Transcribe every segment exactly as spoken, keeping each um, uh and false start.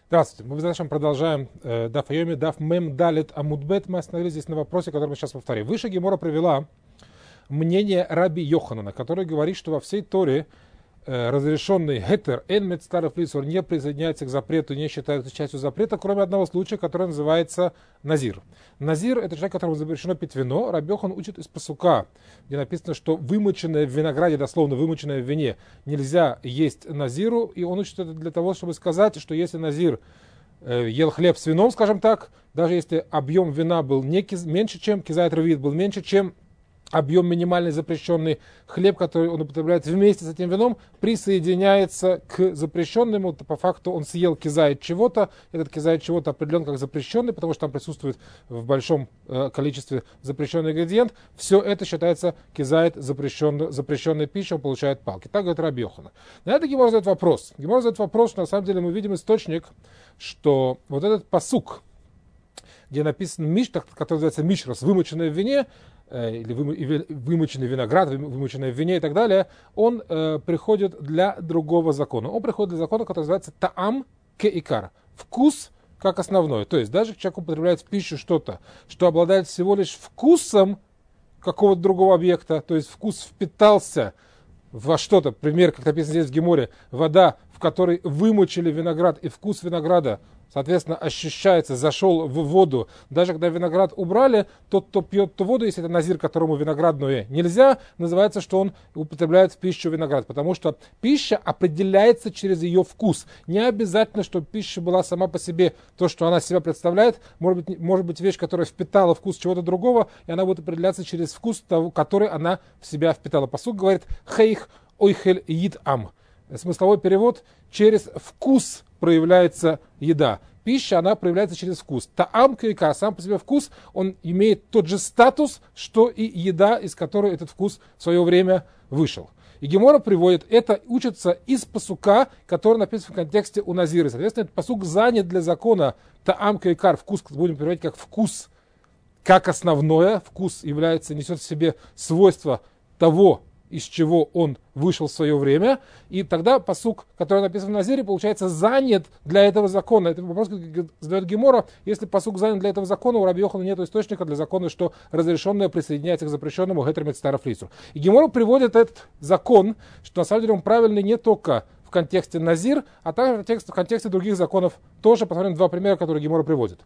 Здравствуйте. Мы в дальнейшем продолжаем э, Даф Айоми, Даф Мем Далет Амудбет. Мы остановились здесь на вопросе, который мы сейчас повторим. Выше Гемора привела мнение Раби Йоханана, который говорит, что во всей Торе э, разрешенный гетер эн мецтареф лисур не присоединяется к запрету, не считается частью запрета, кроме одного случая, который называется назир. Назир — это человек, которому запрещено пить вино. Раби Йохан учит из пасука, где написано, что вымоченное в винограде, дословно вымоченное в вине, нельзя есть назиру. И он учит это для того, чтобы сказать, что если назир э, ел хлеб с вином, скажем так, даже если объем вина был не киз, меньше, чем кизайт равит, был меньше, чем объем минимальный запрещенный, хлеб, который он употребляет вместе с этим вином, присоединяется к запрещенному. По факту он съел кизайт чего-то, этот кизайт чего-то определен как запрещенный, потому что там присутствует в большом э, количестве запрещенный ингредиент. Все это считается кизайт запрещенной, запрещенной пищей, он получает палки. Так говорит Раби Йоханан. На это Гемора задает вопрос. Гемора задает вопрос, что на самом деле мы видим источник, что вот этот пасук, где написан миш, который называется мишрас, вымоченное в вине, или вымоченный виноград, вымоченное в вине и так далее, он э, приходит для другого закона. Он приходит для закона, который называется таам ке икар. Вкус как основной. То есть даже человек употребляет в пищу что-то, что обладает всего лишь вкусом какого-то другого объекта, то есть вкус впитался во что-то. Пример, как написано здесь в Геморе, вода, в которой вымочили виноград, и вкус винограда, соответственно, ощущается, зашел в воду. Даже когда виноград убрали, тот, кто пьет ту воду, если это назир, которому виноградное нельзя, называется, что он употребляет в пищу виноград. Потому что пища определяется через ее вкус. Не обязательно, чтобы пища была сама по себе то, что она себя представляет. Может быть, может быть вещь, которая впитала вкус чего-то другого, и она будет определяться через вкус того, который она в себя впитала. Пасук говорит «хейх ойхель йид ам». Смысловой перевод: через вкус проявляется еда. Пища, она проявляется через вкус. Таам кейка, сам по себе вкус, он имеет тот же статус, что и еда, из которой этот вкус в свое время вышел. И Гемора приводит, это учится из пасука, который написан в контексте у назира. Соответственно, этот пасук занят для закона таам кейкар, вкус, будем переводить как вкус, как основное. Вкус является, несет в себе свойства того, из чего он вышел в свое время, и тогда пасук, который написан в Назире, получается занят для этого закона. Это вопрос, как задает Гемора: если пасук занят для этого закона, у Раби Йохана нет источника для закона, что разрешенное присоединяется к запрещенному гетер мецтареф лисур. И Гемора приводит этот закон, что на самом деле он правильный не только в контексте Назир, а также в контексте, в контексте других законов тоже. Посмотрим два примера, которые Гемора приводит.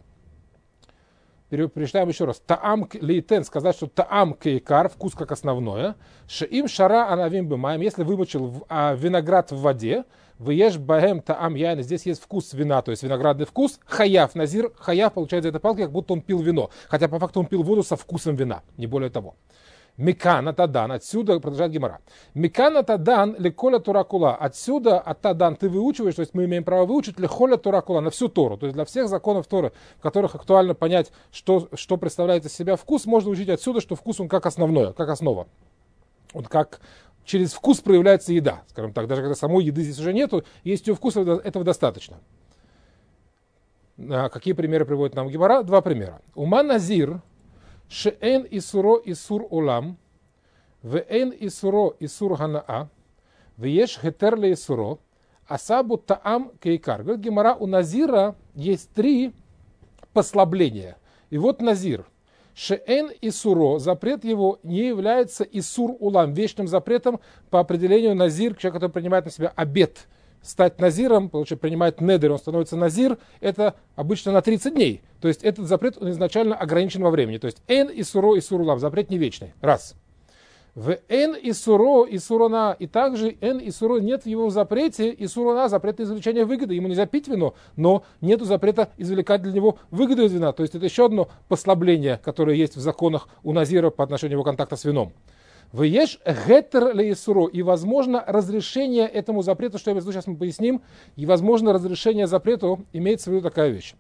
Перечитаем еще раз. Таам лейтен, сказать, что таам кейкар, вкус как основное. Шеим шара анавим бимаем, если вымочил а, виноград в воде, выешь баэм таам яйн, здесь есть вкус вина, то есть виноградный вкус. Хаяв, назир, хаяв получает за это палки, как будто он пил вино. Хотя по факту он пил воду со вкусом вина, не более того. Микана тадан, отсюда, продолжает Гемара. Микана тадан леколя туракула. Отсюда, от тадан ты выучиваешь, то есть мы имеем право выучить леколя туракула, на всю Тору. То есть для всех законов Торы, в которых актуально понять, что, что представляет из себя вкус, можно учить отсюда, что вкус он как основное, как основа. Он как через вкус проявляется еда, скажем так. Даже когда самой еды здесь уже нету, есть ее вкус, этого достаточно. А какие примеры приводит нам Гемара? Два примера. Ума назир шеэн исуро исур олам, веэн исуро исур ханаа, вееш хетер ле исуро, асабу таам кейкар. Говорит Гемара, у назира есть три послабления. И вот назир. Шеэн исуро, запрет его не является исур улам, вечным запретом по определению назир, человек, который принимает на себя обет. Стать назиром, получается, принимает недер, он становится назир, это обычно на тридцать дней. То есть этот запрет он изначально ограничен во времени. То есть эн исуро исур улам, запрет не вечный. Раз. В эн исуро исурона, и также эн исуро нет в его запрете исурона, запрет на извлечение выгоды. Ему нельзя пить вино, но нету запрета извлекать для него выгоду из вина. То есть это еще одно послабление, которое есть в законах у назира по отношению его контакта с вином. Вееш гетер ле исуро, и возможно разрешение этому запрету, что я имею в виду, сейчас мы поясним, и возможно разрешение запрету имеется в виду такая вещь.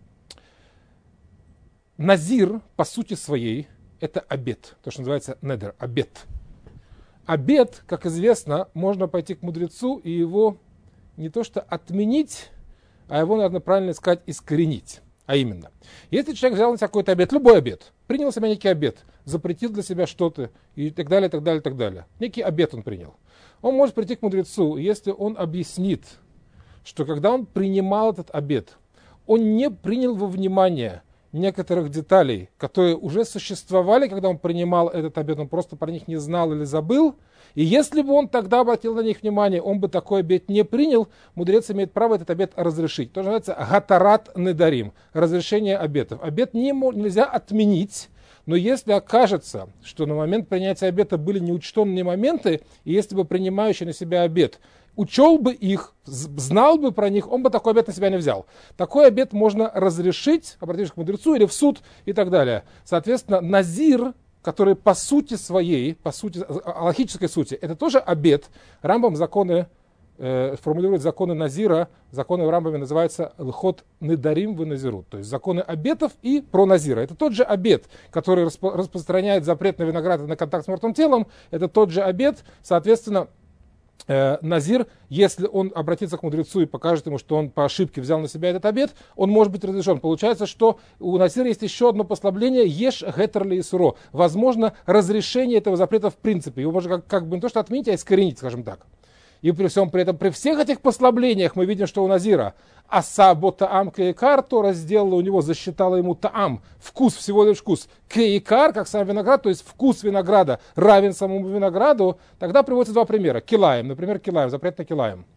Назир, по сути своей, это обет, то, что называется недер, обет. Обет, как известно, можно пойти к мудрецу и его не то что отменить, а его, наверное, правильно сказать, искоренить. А именно, если человек взял на себя какой-то обет, любой обет, принял на себя некий обет, запретил для себя что-то и так далее, так далее, так далее. Некий обет он принял. Он может прийти к мудрецу, если он объяснит, что когда он принимал этот обет, он не принял во внимание некоторых деталей, которые уже существовали, когда он принимал этот обет, он просто про них не знал или забыл. И если бы он тогда обратил на них внимание, он бы такой обет не принял, мудрец имеет право этот обет разрешить. То, что называется гатарат недарим, разрешение обетов. Обет не, нельзя отменить, но если окажется, что на момент принятия обета были неучтенные моменты, и если бы принимающий на себя обет учел бы их, знал бы про них, он бы такой обет на себя не взял. Такой обет можно разрешить, обратившись к мудрецу или в суд и так далее. Соответственно, назир, который по сути своей, по сути, алахической сути, это тоже обет. Рамбам законы, э, формулирует законы назира, законы в Рамбаме называются лхот недарим в назирут, то есть законы обетов и про назира. Это тот же обет, который распо- распространяет запрет на виноград и на контакт с мертвым телом, это тот же обет, соответственно, назир, если он обратится к мудрецу и покажет ему, что он по ошибке взял на себя этот обет, он может быть разрешен. Получается, что у назира есть еще одно послабление, еш гетер ли суро. Возможно, разрешение этого запрета в принципе. Его можно как, как бы не то что отменить, а искоренить, скажем так. И при всем при этом, при всех этих послаблениях мы видим, что у назира асабо таам кейкар, Тора сделала у него, засчитала ему таам, вкус, всего лишь вкус, кейкар, как сам виноград, то есть вкус винограда равен самому винограду. Тогда приводятся два примера. Килаем, например, килаем, запрет на килаем.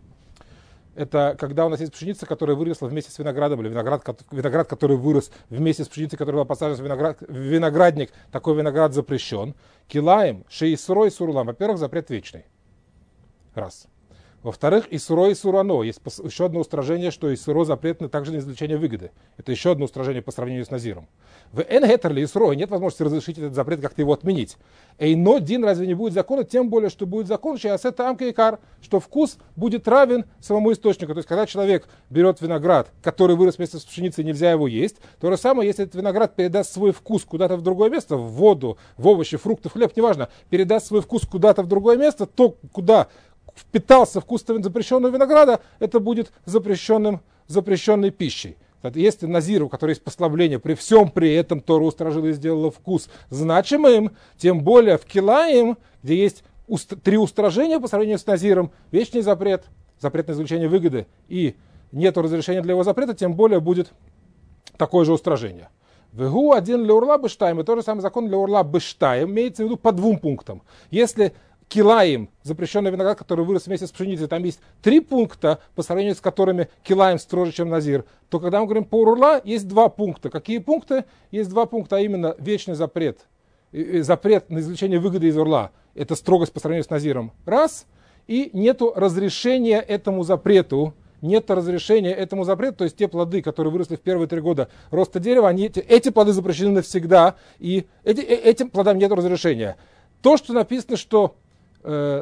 Это когда у нас есть пшеница, которая выросла вместе с виноградом, или виноград, виноград который вырос вместе с пшеницей, которая была посажена в виноград, виноградник, такой виноград запрещен. Килаем, шеисрой сурулам, во-первых, запрет вечный. Раз. Во-вторых, исуро и сурано. Есть еще одно устражение, что исуро запретно также на извлечение выгоды. Это еще одно устражение по сравнению с назиром. В энгетерли исуро нет возможности разрешить этот запрет, как-то его отменить. Эйно дин разве не будет закона, тем более, что будет закон, что вкус будет равен самому источнику. То есть, когда человек берет виноград, который вырос вместе с пшеницей, нельзя его есть, то же самое, если этот виноград передаст свой вкус куда-то в другое место, в воду, в овощи, фрукты, в хлеб, неважно, передаст свой вкус куда-то в другое место, то куда впитался вкус запрещенного винограда, это будет запрещенным, запрещенной пищей. Если назиру, у которого есть послабление, при всем при этом Тора устражила и сделала вкус значимым, тем более в килаим, где есть уст- три устражения по сравнению с назиром, вечный запрет, запрет на извлечение выгоды, и нет разрешения для его запрета, тем более будет такое же устражение. Вегу один для урла бештаем, и тот же самый закон для урла бештаем, имеется в виду по двум пунктам. Если килаим, запрещенный виноград, который вырос вместе с пшеницей, там есть три пункта, по сравнению с которыми килаим строже, чем назир, то когда мы говорим по урла, есть два пункта. Какие пункты? Есть два пункта, а именно вечный запрет. Запрет на извлечение выгоды из урла. Это строгость по сравнению с назиром. Раз. И нету разрешения этому запрету. Нет разрешения этому запрету, то есть те плоды, которые выросли в первые три года роста дерева, они, эти, эти плоды запрещены навсегда, и эти, этим плодам нет разрешения. То, что написано, что Э,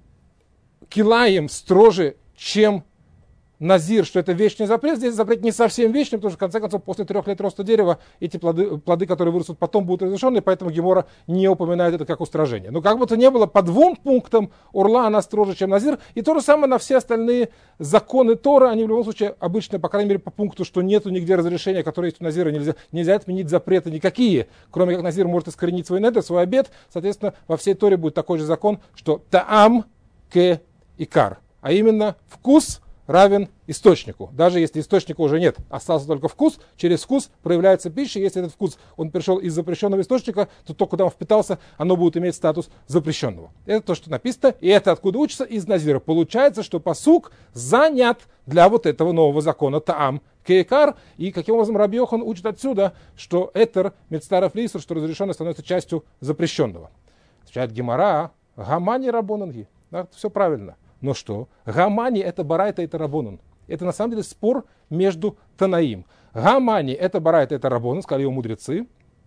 килаем строже, чем назир, что это вечный запрет, здесь запрет не совсем вечный, потому что в конце концов после трех лет роста дерева эти плоды, плоды, которые вырастут потом, будут разрешены, поэтому Гемора не упоминает это как устражение. Но как бы то ни было, по двум пунктам урла она строже, чем назир, и то же самое на все остальные законы Торы, они в любом случае обычно, по крайней мере по пункту, что нету нигде разрешения, которое есть у назира, нельзя, нельзя отменить запреты никакие, кроме как назир может искоренить свой недер, свой обет, соответственно во всей Торе будет такой же закон, что таам ке икар, а именно вкус равен источнику. Даже если источника уже нет, остался только вкус, через вкус проявляется пища. Если этот вкус он пришел из запрещенного источника, то то, куда он впитался, оно будет иметь статус запрещенного. Это то, что написано, и это откуда учится из назира. Получается, что пасук занят для вот этого нового закона таам кейкар. И каким образом Раби Йохан учит отсюда, что этер мецтаров лисур, что разрешенное становится частью запрещенного. Отвечает Гемара, гамани рабонанги. Да, все правильно. Но что? Гамани это барайта, это рабонан. Это на самом деле спор между Танаим. Гамани это барайта, это рабонан, сказали его мудрецы.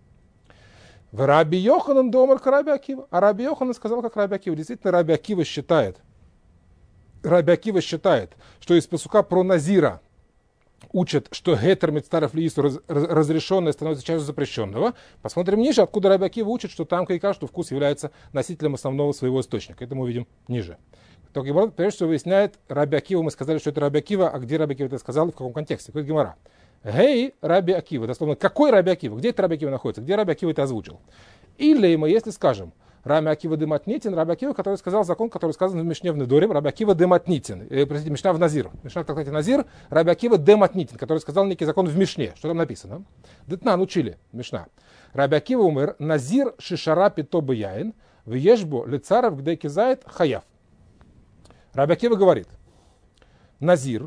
В Раби Йоханан домар к Раби Акива. А Раби Йоханан сказал, как Раби Акива. Действительно, Раби Акива считает, Раби Акива считает, что из пасука про назира учат, что гетер мецтаров лиису разрешенное становится частью запрещенного. Посмотрим ниже, откуда Раби Акива учит, что там кайка, что вкус является носителем основного своего источника. Это мы увидим ниже. Только Гемара, прежде всего, выясняет Раби Акива, мы сказали, что это Раби Акива, а где Раби Акива это сказал и в каком контексте? Какой Гемара? Гей, Раби Акива. Дословно, какой Раби Акива? Где это Раби Акива находится? Где Раби Акива это озвучил? Или мы, если скажем, Раби Акива де Матнитин, Раби Акива, который сказал закон, который сказан в Мишне в Недоре, Раби Акива де Матнитин, э, простите, Мишна в Назир, Мишна в трактате Назир, Раби Акива де Матнитин, который сказал некий закон в Мишне. Что там написано? Детнан учили, Мишна. Раби Акива умер, Назир шишара пито бияин, вешбо лицаров где кизает хаяв. Раби Акива говорит, Назир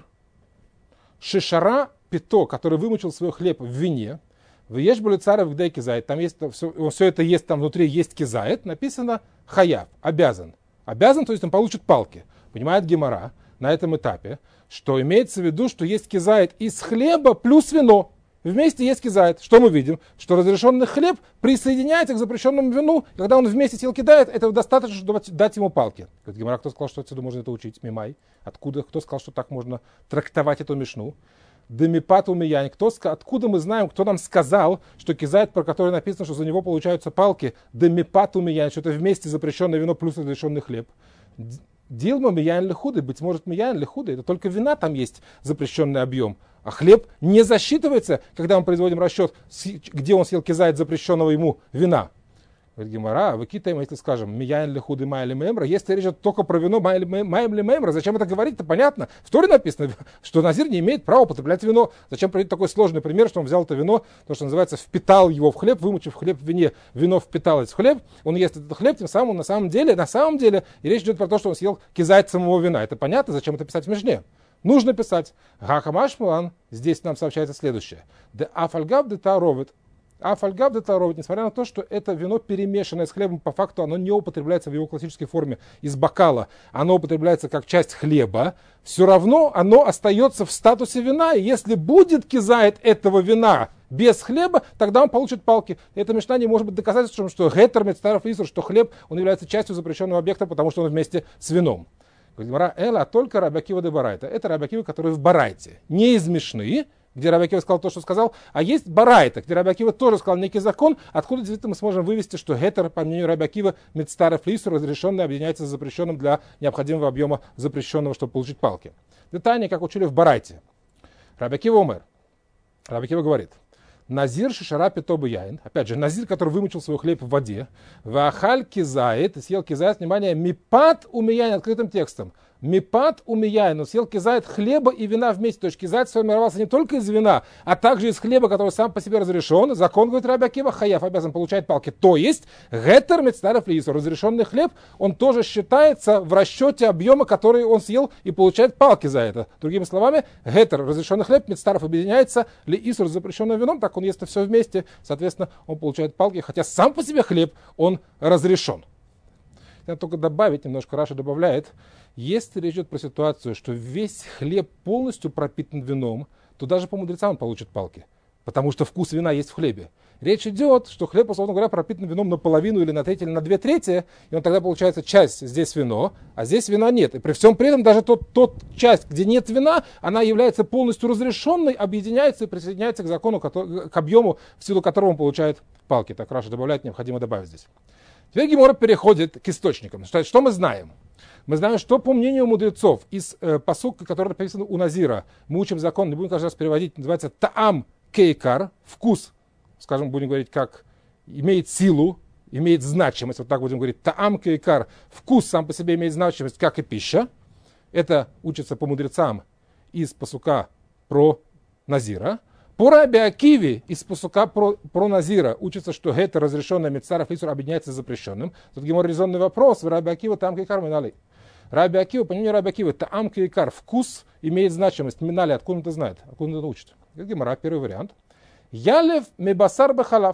шишара пито, который вымочил свой хлеб в вине, вешбо лицаров где кизает, там есть, все, он все это есть, там внутри есть кизает, написано хаяв, обязан. Обязан, то есть он получит палки. Понимает Гемара на этом этапе, что имеется в виду, что есть кизает из хлеба плюс вино. Вместе есть кизает. Что мы видим? Что разрешенный хлеб присоединяется к запрещенному вину. Когда он вместе сел кидает, этого достаточно, чтобы дать ему палки. Говорит Гемара, кто сказал, что отсюда можно это учить? Мимай. Откуда? Кто сказал, что так можно трактовать эту мишну? Демипат умиян. Кто, откуда мы знаем, кто нам сказал, что кизает, про который написано, что за него получаются палки? Демипат умиян, что это вместе запрещенное вино плюс разрешенный хлеб. Дилма миян лехуды, быть может миян лехуды, это только вина там есть запрещенный объем. А хлеб не засчитывается, когда мы производим расчет, где он съел кизает запрещенного ему вина. Говорит Гемара, выкитаем, если скажем, миян лехуды майли мемра, если речь идет только про вино майм ли мемра, зачем это говорить-то, понятно? В Торе написано, что Назир не имеет права употреблять вино. Зачем приводить такой сложный пример, что он взял это вино, то, что называется, впитал его в хлеб, вымочив хлеб в вине, вино впиталось в хлеб, он ест этот хлеб, тем самым на самом деле, на самом деле, и речь идет про то, что он съел кизайт самого вина. Это понятно, зачем это писать в Мишне? Нужно писать. Гахамашмуан, здесь нам сообщается следующее. Де афальгаб де таровит. Афальгаб де таровит, несмотря на то, что это вино, перемешанное с хлебом, по факту оно не употребляется в его классической форме из бокала, оно употребляется как часть хлеба, все равно оно остается в статусе вина, и если будет кизает этого вина без хлеба, тогда он получит палки. Эта мишна не может быть доказательством, что гетер мецтаров исур, что хлеб, он является частью запрещенного объекта, потому что он вместе с вином. Говорит, эла, только Раби Акива де Барайта. Это Раби Акива, который в Барайте. Не из Мишны, где Раби Акива сказал то, что сказал, а есть Барайта, где Раби Акива тоже сказал некий закон, откуда действительно мы сможем вывести, что гетер, по мнению Раби Акива, мецтаров лису, разрешенный объединяется с запрещенным для необходимого объема запрещенного, чтобы получить палки. Детально, как учили в Барайте. Раби Акива умер. Раби Акива говорит, Назир шишара пито бияин. Опять же, Назир, который вымочил свой хлеб в воде. Вахаль кизает, и съел кизает, внимание, мипат умияин, открытым текстом. Мипат умияин, он съел кизает хлеба и вина вместе. То есть кизает сформировался не только из вина, а также из хлеба, который сам по себе разрешен. Закон, говорит Раби Акива, хаяв обязан получать палки. То есть, гетер мецтаров лису, разрешенный хлеб, он тоже считается в расчете объема, который он съел, и получает палки за это. Другими словами, гетер, разрешенный хлеб, мецтаров объединяется, лису с запрещенным вином, так он ест все вместе, соответственно, он получает палки, хотя сам по себе хлеб, он разрешен. Надо только добавить, немножко Раша добавляет, если речь идет про ситуацию, что весь хлеб полностью пропитан вином, то даже по мудрецам он получит палки, потому что вкус вина есть в хлебе. Речь идет, что хлеб, условно говоря, пропитан вином наполовину или на треть, или на две трети, и он тогда получается часть здесь вино, а здесь вина нет. И при всем при этом даже тот, тот часть, где нет вина, она является полностью разрешенной, объединяется и присоединяется к закону, к объему, в силу которого он получает палки. Так Раша добавляет, необходимо добавить здесь. Теперь Гемора переходит к источникам. Что, что мы знаем? Мы знаем, что по мнению мудрецов из э, пасука, который написан у Назира, мы учим закон, не будем каждый раз переводить, называется таам кейкар, вкус, скажем, будем говорить, как имеет силу, имеет значимость, вот так будем говорить, таам кейкар, вкус сам по себе имеет значимость, как и пища. Это учится по мудрецам из пасука про Назира. По Раби Акиве из пасука про, про Назира учится, что это разрешенное мецтаров лисур объединяется с запрещенным. Тут Гемора резонный вопрос, в Раби Акива таам кейкар минали. Раби Акива, по мнению Раби Акивы, таам кейкар, вкус имеет значимость. Минали, откуда он это знает, откуда он это учит? Гемора, первый вариант. Ялев мебасар бехалав.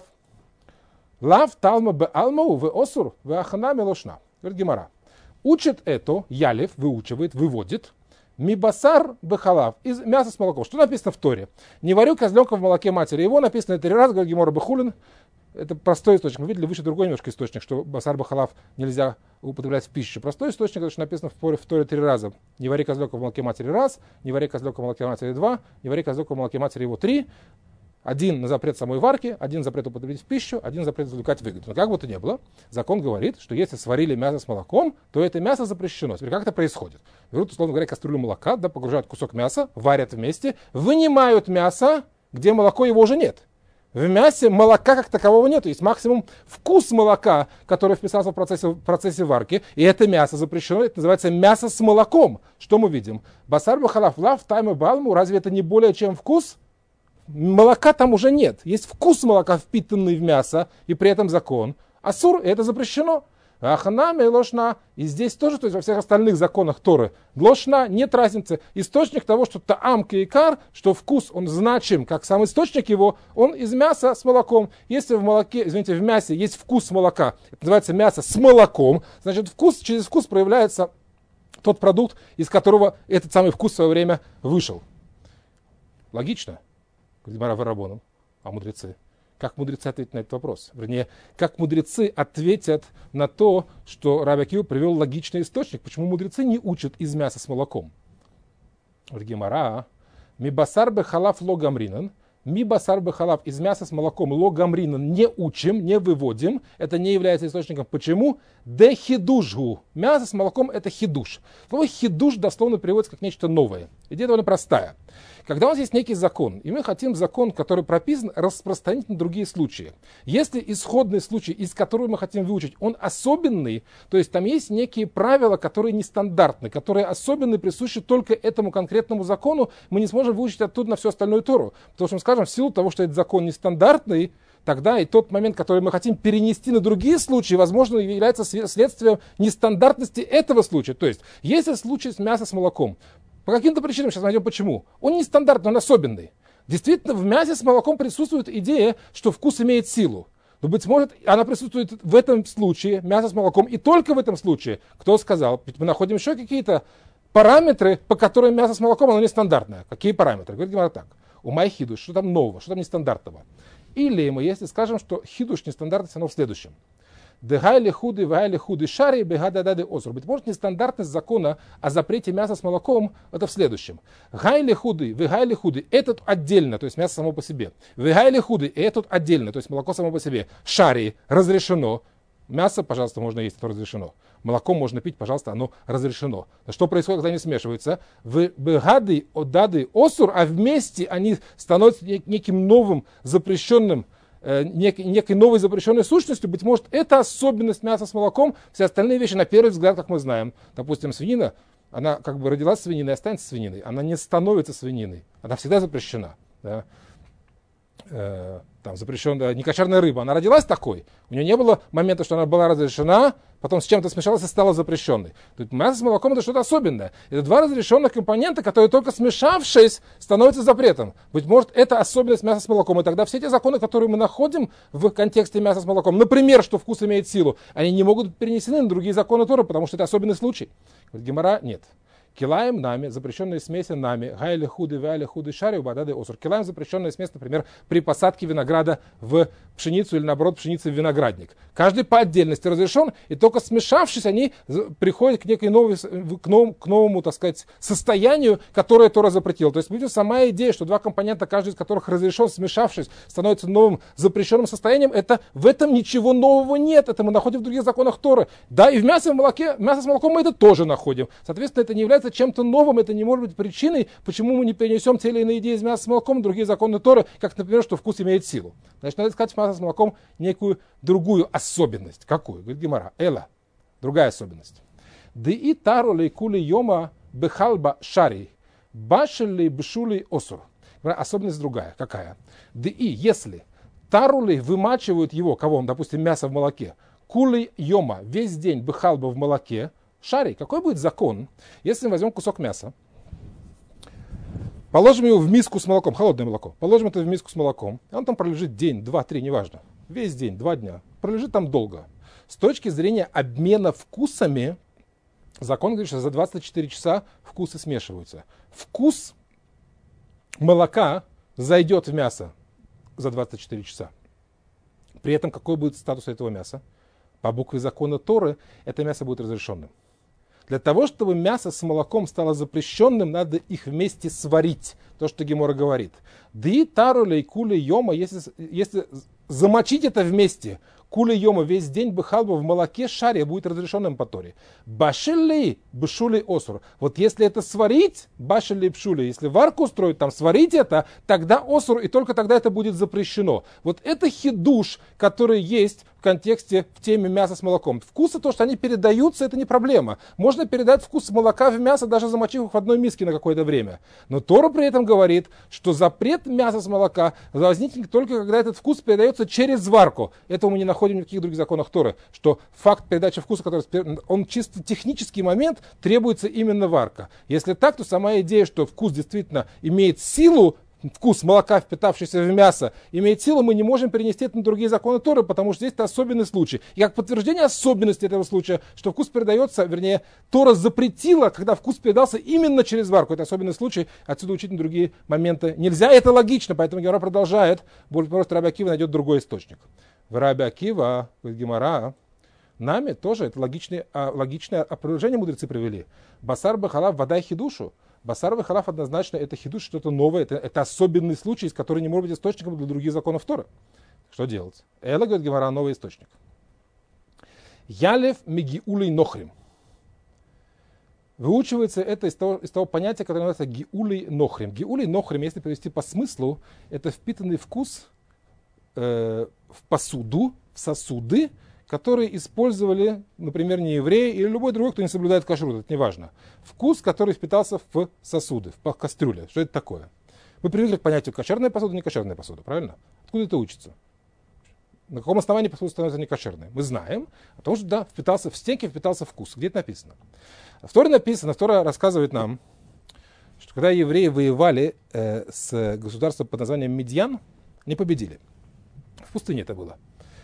Лав талма беалмау ве осур ве ахана мелошна. Говорит Гемора. Учит это, ялев, выучивает, выводит, мибасар бехалав, из мяса с молоком. Что написано в Торе? Не варю козленка в молоке матери. Его написано три раза, говорит Гемора бехулин. Это простой источник. Мы видели выше другой немножко источник, что басар бахалав нельзя употреблять в пищу. Простой источник, это что написано в Торе, в Торе три раза. Не вари козленка в молоке матери раз, не вари козленка в молоке матери два, не вари козленка в молоке матери его три. Один на запрет самой варки, один запрет употреблять в пищу, один запрет извлекать выгоду. Но как бы то ни было, закон говорит, что если сварили мясо с молоком, то это мясо запрещено. Теперь как это происходит? Берут, условно говоря, кастрюлю молока, да, погружают кусок мяса, варят вместе, вынимают мясо, где молоко его уже нет. В мясе молока как такового нет. Есть максимум вкус молока, который вписался в процессе, в процессе варки. И это мясо запрещено. Это называется мясо с молоком. Что мы видим? Басар бахалав лав тайма балму. Разве это не более чем вкус? Молока там уже нет. Есть вкус молока, впитанный в мясо, и при этом закон. Асур, это запрещено. Аханами лошна. И здесь тоже, то есть во всех остальных законах Торы, лошна, нет разницы. Источник того, что таам кейкар, что вкус, он значим, как сам источник его, он из мяса с молоком. Если в молоке, извините, в мясе есть вкус молока, это называется мясо с молоком, значит, вкус, через вкус проявляется тот продукт, из которого этот самый вкус в свое время вышел. Логично, говорит Гемара Варабоном, а мудрецы. Как мудрецы ответят на этот вопрос? Вернее, как мудрецы ответят на то, что Раби Акива привел логичный источник? Почему мудрецы не учат из мяса с молоком? Гемара, ми басар бе халав ло гамринан, ми басар бе халав из мяса с молоком ло гамринан не учим, не выводим. Это не является источником. Почему? Де хидушгу. Мясо с молоком это хидуш. Слово хидуш дословно переводится как нечто новое. Идея довольно простая. Когда у нас есть некий закон, и мы хотим закон, который прописан, распространить на другие случаи. Если исходный случай, из которого мы хотим выучить, он особенный, то есть там есть некие правила, которые нестандартны, которые особенны, присущи только этому конкретному закону, мы не сможем выучить оттуда на всю остальную Тору. Потому что мы скажем, в силу того, что этот закон нестандартный, тогда и тот момент, который мы хотим перенести на другие случаи, возможно, является следствием нестандартности этого случая. То есть, если случай с мясом с молоком, по каким-то причинам, сейчас найдем почему, он нестандартный, он особенный. Действительно, в мясе с молоком присутствует идея, что вкус имеет силу. Но, быть может, она присутствует в этом случае, мясо с молоком, и только в этом случае. Кто сказал? Ведь мы находим еще какие-то параметры, по которым мясо с молоком, оно нестандартное. Какие параметры? Говорит Гемара так. У май хидуш, что там нового, что там нестандартного. Или мы, если скажем, что хидуш нестандартность, оно в следующем. Дегайли худы, вайли худы шари, бегададады осур. Быть может, нестандартность закона о запрете мяса с молоком, это в следующем. Гайли худы, вегайли худы, этот отдельно, то есть мясо само по себе. Вегайли худы, этот отдельно, то есть молоко само по себе. Шари, разрешено. Мясо, пожалуйста, можно есть, это разрешено. Молоко можно пить, пожалуйста, оно разрешено. Что происходит, когда они смешиваются? Бегады, одады, осур, а вместе они становятся неким новым запрещенным, Некой, некой новой запрещенной сущностью, быть может, это особенность мяса с молоком, все остальные вещи, на первый взгляд, как мы знаем, допустим, свинина, она как бы родилась свининой и останется свининой, она не становится свининой, она всегда запрещена. Да? Э, там запрещенная некошерная рыба, она родилась такой, у нее не было момента, что она была разрешена, потом с чем-то смешалась и стала запрещенной. Тут мясо с молоком это что-то особенное. Это два разрешенных компонента, которые только смешавшись становятся запретом. Быть может, это особенность мяса с молоком. И тогда все эти законы, которые мы находим в контексте мяса с молоком, например, что вкус имеет силу, они не могут быть перенесены на другие законы Торы, потому что это особенный случай. Говорит Гемара, нет. Килаем нами, запрещенные смеси нами, гайли худы, вайли худы, шари, убадады, осур. Килаем запрещенная смесь, например, при посадке винограда в пшеницу или, наоборот, пшеницы в виноградник. Каждый по отдельности разрешен, и только смешавшись, они приходят к некой новой, к новому, к новому, так сказать, состоянию, которое Тора запретила. То есть, видите, сама идея, что два компонента, каждый из которых разрешен, смешавшись, становится новым запрещенным состоянием, это в этом ничего нового нет. Это мы находим в других законах Торы. Да, и в мясе, в молоке, мясо с молоком мы это тоже находим. Соответственно, это не является чем-то новым, это не может быть причиной, почему мы не перенесем те или иные идеи из мяса с молоком в другие законы Торы, как, например, что вкус имеет силу. Значит, надо искать в мясе с молоком некую другую особенность. Какую? Говорит Гемара. Эла. Другая особенность. Да и тару лейкули йома бехалба шари. Башили бшули осур. Особенность другая. Какая? Да и если тарули вымачивают его, кого он, допустим, мясо в молоке, кули йома весь день бехалба в молоке, шари, какой будет закон, если мы возьмем кусок мяса, положим его в миску с молоком, холодное молоко, положим это в миску с молоком, и он там пролежит день, два, три, неважно, весь день, два дня, пролежит там долго. С точки зрения обмена вкусами, закон говорит, что за двадцать четыре часа вкусы смешиваются. Вкус молока зайдет в мясо за двадцать четыре часа. При этом какой будет статус этого мяса? По букве закона Торы это мясо будет разрешенным. Для того, чтобы мясо с молоком стало запрещенным, надо их вместе сварить. То, что Гемора говорит. Ди тару лейкули йома, если, если замочить это вместе, Кули йома весь день бхалба в молоке шаре будет разрешенным по Торе. Башили бшули осур. Вот если это сварить, башили бшули, если варку устроить, там сварить это, тогда осур, и только тогда это будет запрещено. Вот это хидуш, который есть в контексте, в теме мяса с молоком. Вкусы, то, что они передаются, это не проблема. Можно передать вкус молока в мясо, даже замочив их в одной миске на какое-то время. Но Тора при этом говорит, что запрет мяса с молока возникнет только когда этот вкус передается через варку. Этого мы не находим ни в каких других законах Торы, что факт передачи вкуса, который, он чисто технический момент, требуется именно варка. Если так, то сама идея, что вкус действительно имеет силу, вкус молока, впитавшийся в мясо, имеет силу, мы не можем перенести это на другие законы Торы, потому что здесь это особенный случай. И как подтверждение особенности этого случая, что вкус передается, вернее, Тора запретила, когда вкус передался именно через варку. Это особенный случай, отсюда учить на другие моменты нельзя. Это логично, поэтому Гемара продолжает, более просто Раби Акива найдет другой источник. В Раби Акива, говорит Гемара, нами тоже это логичное, логичное опровержение мудрецы привели. Басар бахалав вода хидушу. Басар бахалав однозначно это хидуш, что-то новое, это, это особенный случай, который не может быть источником для других законов Торы. Что делать? Эла, говорит Гемара, новый источник. Ялев мегиулей нохрим. Выучивается это из того, из того понятия, которое называется гиулей нохрим. Гиулей нохрим, если перевести по смыслу, это впитанный вкус э, в посуду, в сосуды, которые использовали, например, не евреи или любой другой, кто не соблюдает кашрут, это не важно. Вкус, который впитался в сосуды, в кастрюле. Что это такое? Мы привыкли к понятию кошерная посуда, не кошерная посуда, правильно? Откуда это учится? На каком основании посуда становится некошерной? Мы знаем, потому что, да, впитался в стенки, впитался вкус. Где это написано? В Торе написано, Тора рассказывает нам, что когда евреи воевали э, с государством под названием Медьян, не победили. В пустыне это было.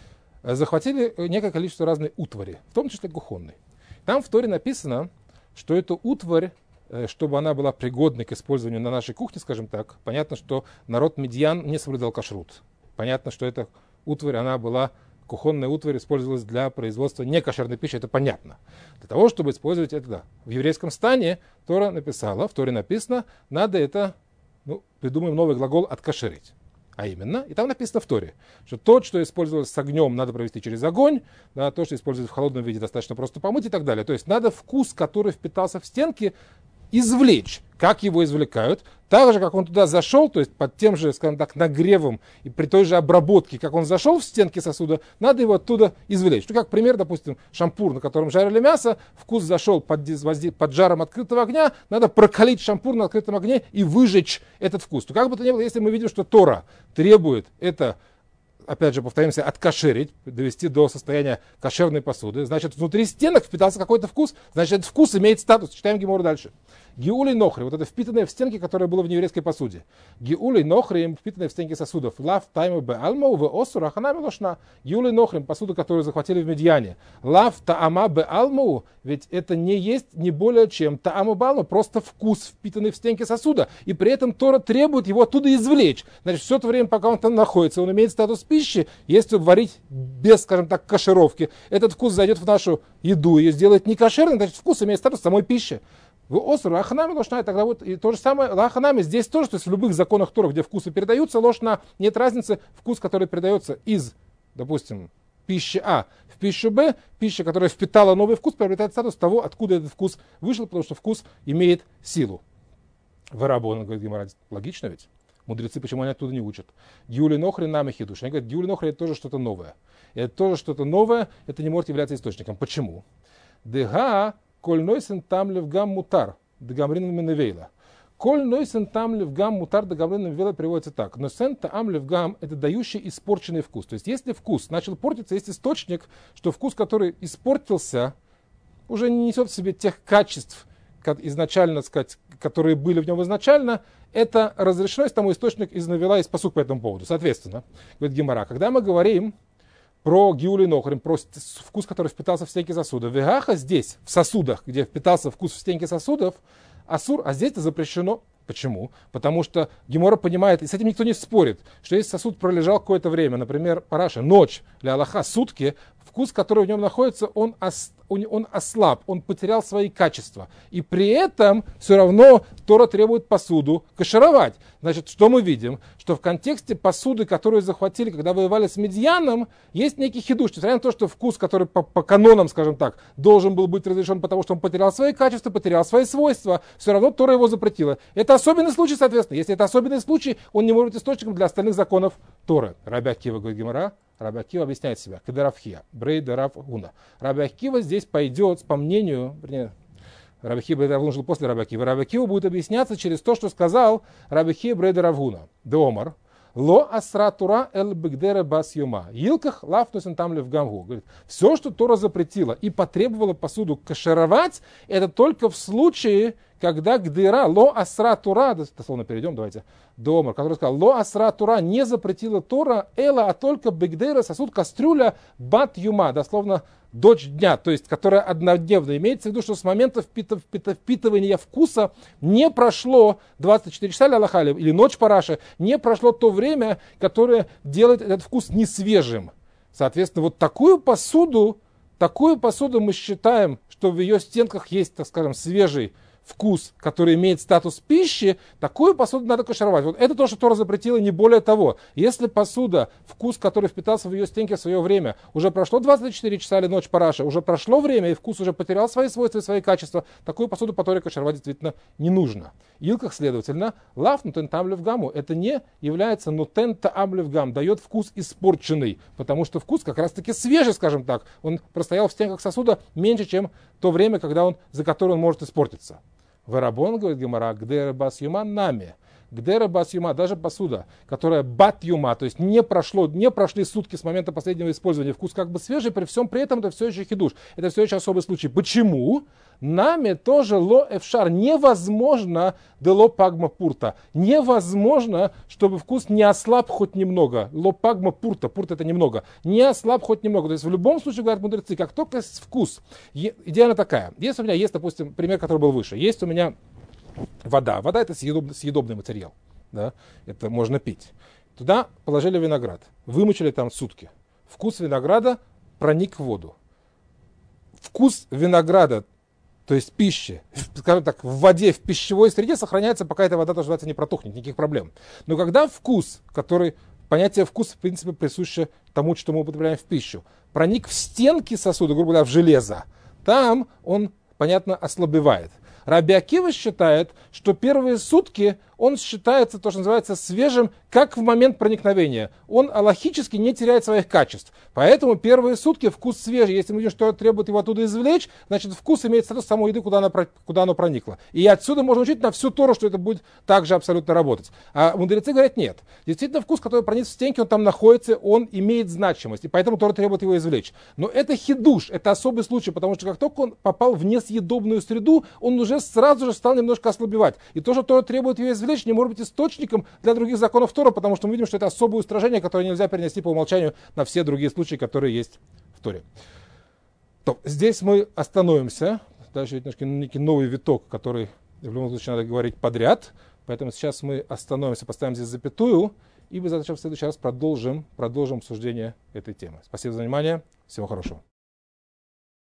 Захватили некое количество разной утвари, в том числе кухонной. Там в Торе написано, что эту утварь, чтобы она была пригодной к использованию на нашей кухне, скажем так, понятно, что народ Медьян не соблюдал кашрут. Понятно, что эта утварь, она была, кухонная утварь использовалась для производства некошерной пищи, это понятно. Для того, чтобы использовать это, да. В еврейском стане Тора написала, в Торе написано, надо это, ну, придумаем новый глагол, откашерить. А именно, и там написано в Торе, что то, что использовалось с огнем, надо провести через огонь, да, то, что используется в холодном виде, достаточно просто помыть и так далее. То есть надо вкус, который впитался в стенки, извлечь. Как его извлекают? Так же, как он туда зашел, то есть под тем же, скажем так, нагревом и при той же обработке, как он зашел в стенки сосуда, надо его оттуда извлечь. Ну, как пример, допустим, шампур, на котором жарили мясо, вкус зашел под, под жаром открытого огня, надо прокалить шампур на открытом огне и выжечь этот вкус. То как бы то ни было, если мы видим, что Тора требует это, опять же, повторимся, откашерить, довести до состояния кошерной посуды, значит, внутри стенок впитался какой-то вкус, значит, этот вкус имеет статус. Читаем Гемору дальше. Гиулей нохри, вот это впитанное в стенки, которое было в нееврейской посуде. Гиулей нохрим, впитанное в стенки сосудов. Лав тайму бе алмау ве осур аханами лошна. Гиулей нохрим, посуду, которую захватили в Медьяне. Лав таама бе алмау, ведь это не есть не более чем тааму бе алмау, просто вкус, впитанный в стенки сосуда. И при этом Тора требует его оттуда извлечь. Значит, все это время, пока он там находится, он имеет статус пищи. Если варить без, скажем так, кашировки, этот вкус зайдет в нашу еду, ее сделает не кошерной, значит, вкус имеет статус самой пищи. В осур лаханами ложна, тогда вот и то же самое лаханами здесь тоже, то есть в любых законах Торы, где вкусы передаются, ложна, нет разницы, вкус, который передается из, допустим, пищи А в пищу Б, пища, которая впитала новый вкус, приобретает статус того, откуда этот вкус вышел, потому что вкус имеет силу. Варабон, говорит Гемара, логично ведь? Мудрецы, почему они оттуда не учат? Гиули нохри нами хидуш. Они говорят, гиули нохри это тоже что-то новое. И это тоже что-то новое, это не может являться источником. Почему? Дега коль нойсен там левгам мутар, дегамрин меневейла. Коль нойсен там левгам мутар, дегамрин меневейла переводится так. Нойсен там левгам это дающий испорченный вкус. То есть если вкус начал портиться, есть источник, что вкус, который испортился, уже не несет в себе тех качеств, как изначально, сказать, которые были в нем изначально, это разрешено, если тому источник из навела, из посук по этому поводу. Соответственно, говорит Гемара, когда мы говорим про гиули нохрим, про вкус, который впитался в стенки сосудов, вегаха здесь, в сосудах, где впитался вкус в стенки сосудов, асур, а здесь это запрещено. Почему? Потому что Гемора понимает, и с этим никто не спорит, что если сосуд пролежал какое-то время, например, параша, ночь, для Аллаха, сутки, вкус, который в нем находится, он он, он ослаб, он потерял свои качества. И при этом все равно Тора требует посуду кашировать. Значит, что мы видим? Что в контексте посуды, которую захватили, когда воевали с Медьяном, есть некий хидуш. Несмотря на то, что вкус, который по, по канонам, скажем так, должен был быть разрешен, потому что он потерял свои качества, потерял свои свойства, все равно Тора его запретила. Это особенный случай, соответственно. Если это особенный случай, он не может быть источником для остальных законов Торы. Раби Акива, говорит Гемара, Раби Акива объясняет себя. Кедаравхия, брей дарав гуна. Раби Акива здесь пойдет, по мнению, вернее, Раби Акива брей дарав гуна жил после Раби Акива. Раби Акива будет объясняться через то, что сказал Раби Акива брей дарав гуна. Деомар. Ло асра тура эл бигдера бас юма. Илках лафнусен там лев гамгу. Говорит, все, что Тора запретила и потребовала посуду кашировать, это только в случае, когда гдера, ло асра тура, дословно перейдем, давайте, Домар, который сказал, ло асра тура, не запретила Тора, эла, а только бигдера, сосуд, кастрюля, бат юма, дословно дочь дня, то есть, которая однодневная. Имеется в виду, что с момента впитыв, впитывания вкуса не прошло двадцать четыре часа ля-лахали, или ночь параши, не прошло то время, которое делает этот вкус несвежим. Соответственно, вот такую посуду, такую посуду мы считаем, что в ее стенках есть, так скажем, свежий вкус, который имеет статус пищи, такую посуду надо кашировать. Вот это то, что Тора запретила, не более того. Если посуда, вкус, который впитался в ее стенке в свое время, уже прошло двадцать четыре часа или ночь параши, уже прошло время, и вкус уже потерял свои свойства и свои качества, такую посуду по Торе кашировать действительно не нужно. Илках, следовательно, лав нутен там левгаму, это не является нутен таам левгам, дает вкус испорченный, потому что вкус как раз-таки свежий, скажем так, он простоял в стенках сосуда меньше, чем то время, когда он, за которое он может испортиться. Варабон, говорит Гемара, гдера бас юма нами. Гдера бас юма, даже посуда, которая бат юма, то есть не прошло, не прошли сутки с момента последнего использования, вкус как бы свежий, при всем при этом это все еще хидуш. Это все еще особый случай. Почему? Нами тоже ло эфшар, невозможно дело пагма пурта. Невозможно, чтобы вкус не ослаб хоть немного. Ло пагма пурта, пурта это немного. Не ослаб хоть немного. То есть в любом случае, говорят мудрецы, как только вкус, идея такая. Если у меня есть, допустим, пример, который был выше, есть у меня вода. Вода это съедобный, съедобный материал. Да? Это можно пить. Туда положили виноград. Вымочили там сутки. Вкус винограда проник в воду. Вкус винограда, то есть пищи, скажем так, в воде, в пищевой среде сохраняется, пока эта вода, тоже не протухнет, никаких проблем. Но когда вкус, который, понятие вкус, в принципе, присуще тому, что мы употребляем в пищу, проник в стенки сосуда, грубо говоря, в железо, там он, понятно, ослабевает. Раби Акива считает, что первые сутки он считается, то, что называется, свежим, как в момент проникновения. Он алахически не теряет своих качеств. Поэтому первые сутки вкус свежий. Если мы видим, что требует его оттуда извлечь, значит вкус имеет статус самой еды, куда она, куда оно проникло. И отсюда можно учить на всю Тору, что это будет также абсолютно работать. А мудрецы говорят, нет. Действительно, вкус, который проник в стенки, он там находится, он имеет значимость. И поэтому Тора требует его извлечь. Но это хидуш, это особый случай, потому что как только он попал в несъедобную среду, он уже сразу же стал немножко ослабевать. И то, что Тора требует ее извлечь, не может быть источником для других законов Тора, потому что мы видим, что это особое устражение, которое нельзя перенести по умолчанию на все другие случаи, которые есть в Торе. То, здесь мы остановимся. Дальше немножко некий новый виток, который в любом случае надо говорить подряд. Поэтому сейчас мы остановимся, поставим здесь запятую, и мы в следующий раз продолжим, продолжим обсуждение этой темы. Спасибо за внимание. Всего хорошего.